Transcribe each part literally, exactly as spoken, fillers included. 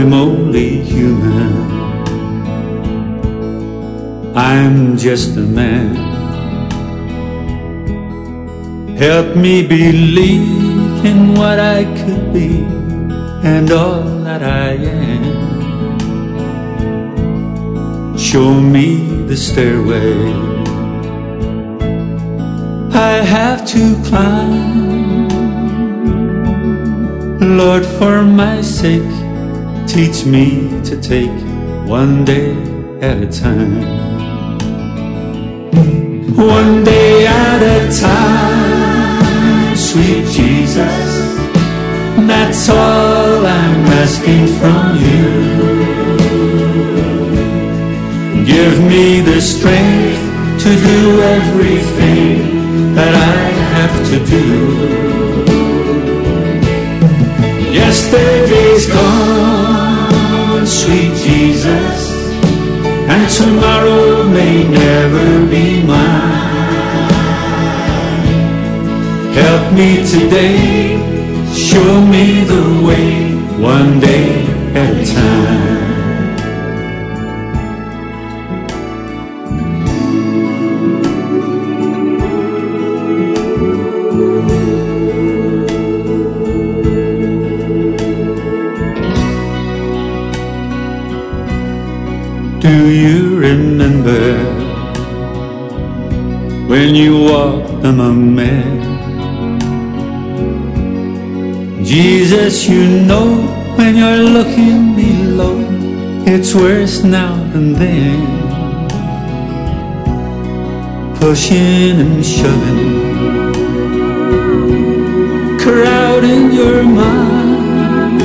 I'm only human. I'm just a man. Help me believe in what I could be and all that I am. Show me the stairway I have to climb. Lord, for my sake, teach me to take one day at a time. One day at a time, sweet Jesus, that's all I'm asking from you. Give me the strength to do everything that I have to do. Yesterday's gone, sweet Jesus, and tomorrow may never be mine. Help me today, show me the way, one day at a time. Do you remember when you walked among men? Jesus, you know when you're looking below, it's worse now than then. Pushing and shoving, crowding your mind.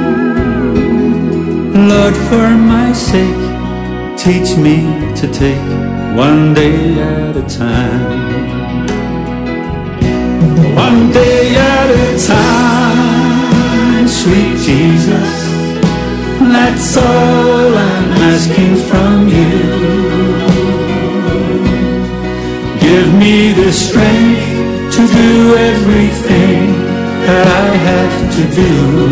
Lord, for my sake, teach me to take one day at a time. One day at a time, sweet Jesus, that's all I'm asking from you. Give me the strength to do everything that I have to do.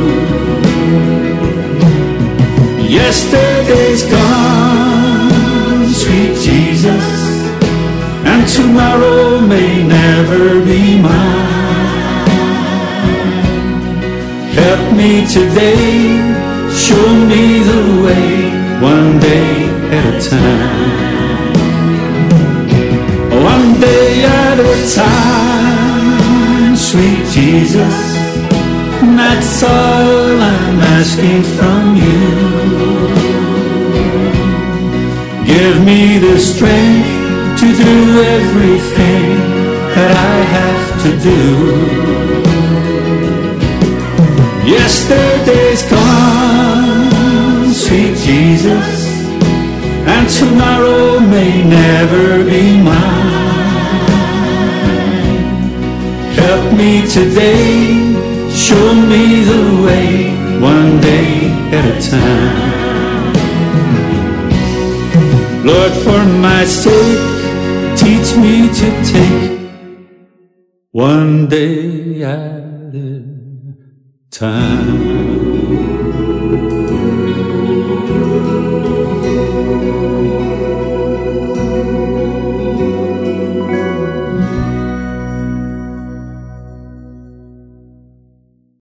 Yesterday's gone, sweet Jesus, and tomorrow may never be mine. Help me today, show me the way, one day at a time. One day at a time, sweet Jesus, that's all I'm asking from you. Give me the strength to do everything that I have to do. Yesterday's gone, sweet Jesus, and tomorrow may never be mine. Help me today, show me the way, one day at a time. Lord, for my sake, teach me to take one day at a time.